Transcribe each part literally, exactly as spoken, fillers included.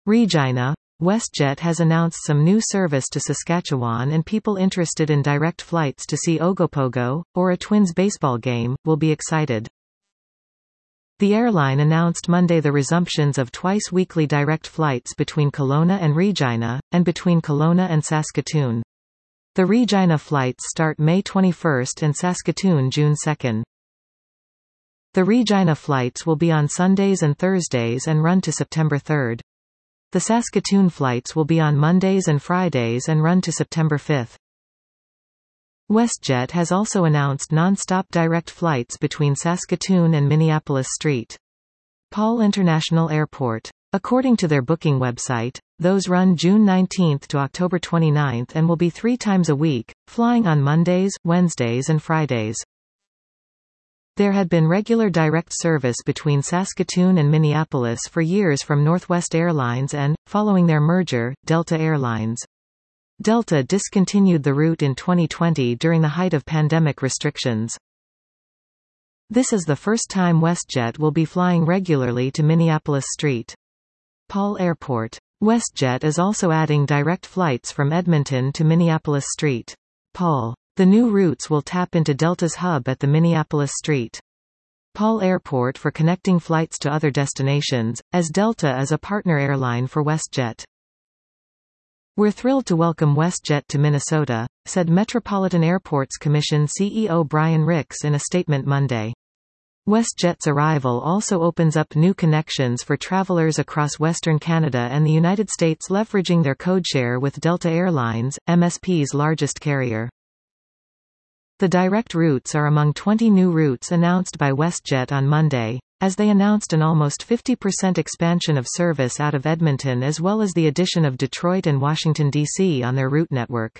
Regina. WestJet has announced some new service to Saskatchewan, and people interested in direct flights to see Ogopogo, or a Twins baseball game, will be excited. The airline announced Monday the resumptions of twice-weekly direct flights between Kelowna and Regina, and between Kelowna and Saskatoon. The Regina flights start May twenty-first and Saskatoon June second. The Regina flights will be on Sundays and Thursdays and run to September third. The Saskatoon flights will be on Mondays and Fridays and run to September fifth. WestJet has also announced non-stop direct flights between Saskatoon and Minneapolis St. Paul International Airport. According to their booking website, those run June nineteenth to October twenty-ninth and will be three times a week, flying on Mondays, Wednesdays and Fridays. There had been regular direct service between Saskatoon and Minneapolis for years from Northwest Airlines and, following their merger, Delta Airlines. Delta discontinued the route in twenty twenty during the height of pandemic restrictions. This is the first time WestJet will be flying regularly to Minneapolis Saint Paul Airport. WestJet is also adding direct flights from Edmonton to Minneapolis Saint Paul. The new routes will tap into Delta's hub at the Minneapolis Saint Paul Airport for connecting flights to other destinations, as Delta is a partner airline for WestJet. "We're thrilled to welcome WestJet to Minnesota," said Metropolitan Airports Commission C E O Brian Ricks in a statement Monday. WestJet's arrival also opens up new connections for travelers across Western Canada and the United States, leveraging their codeshare with Delta Air Lines, M S P's largest carrier. The direct routes are among twenty new routes announced by WestJet on Monday, as they announced an almost fifty percent expansion of service out of Edmonton as well as the addition of Detroit and Washington, D C on their route network.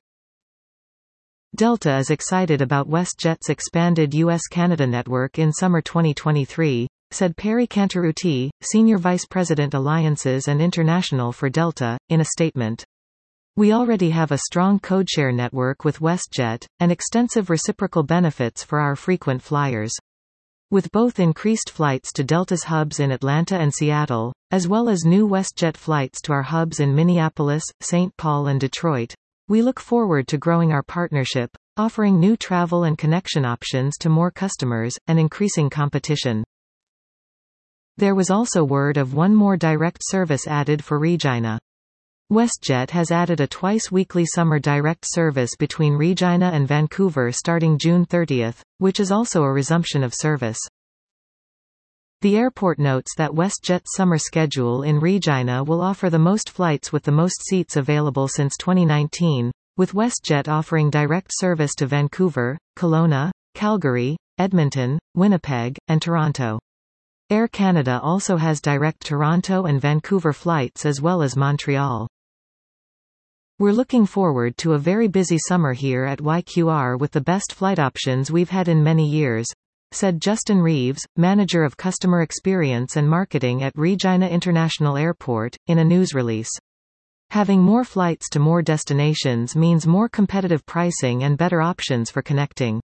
Delta is excited about WestJet's expanded U S Canada network in summer twenty twenty-three, said Perry Cantarutti, Senior Vice President Alliances and International for Delta, in a statement. "We already have a strong codeshare network with WestJet, and extensive reciprocal benefits for our frequent flyers. With both increased flights to Delta's hubs in Atlanta and Seattle, as well as new WestJet flights to our hubs in Minneapolis, Saint Paul and Detroit, we look forward to growing our partnership, offering new travel and connection options to more customers, and increasing competition." There was also word of one more direct service added for Regina. WestJet has added a twice-weekly summer direct service between Regina and Vancouver starting June thirtieth, which is also a resumption of service. The airport notes that WestJet's summer schedule in Regina will offer the most flights with the most seats available since twenty nineteen, with WestJet offering direct service to Vancouver, Kelowna, Calgary, Edmonton, Winnipeg, and Toronto. Air Canada also has direct Toronto and Vancouver flights as well as Montreal. "We're looking forward to a very busy summer here at Y Q R with the best flight options we've had in many years," said Justin Reeves, Manager of Customer Experience and Marketing at Regina International Airport, in a news release. "Having more flights to more destinations means more competitive pricing and better options for connecting.